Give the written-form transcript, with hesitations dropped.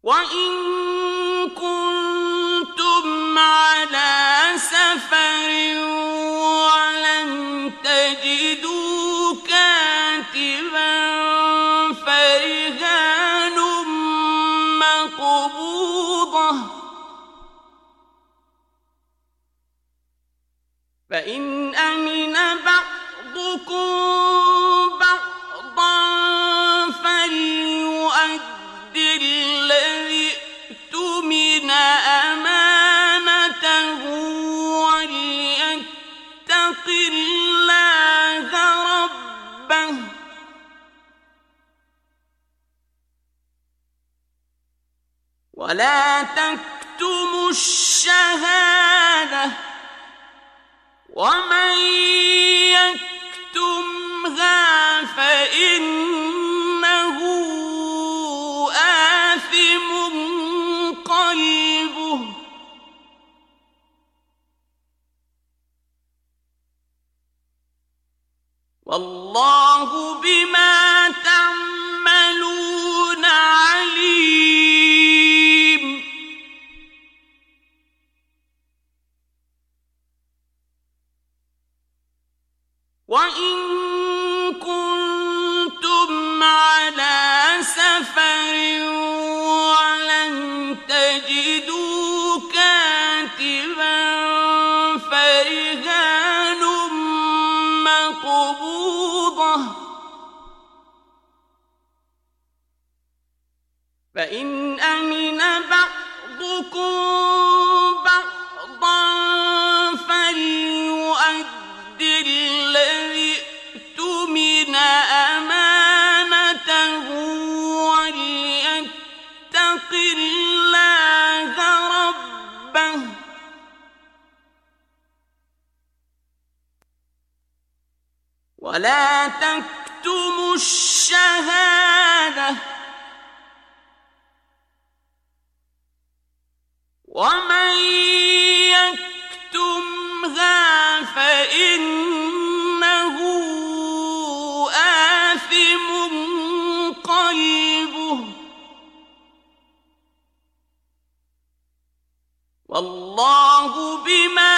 وإن كنتم على سفر ولم تجدوا كاتبا فرهان مقبوضة فإن أمن بعضكم بعضا فليؤد الذي اؤتمن أمانته وليتق الله ربه ولا تكتموا الشهادة ومن يكتمها فإنه آثم قلبه والله بما تعملون عليم. وإن كنتم على سفر ولم تجدوا كاتبا فرهان مقبوضة فإن أمن بعضكم بعضا فليؤد الذي اؤتمن أمانته وليتق الله ربه ولا تكتموا الشهادة ومن يكتمها فإنه آثم قلبه والله بما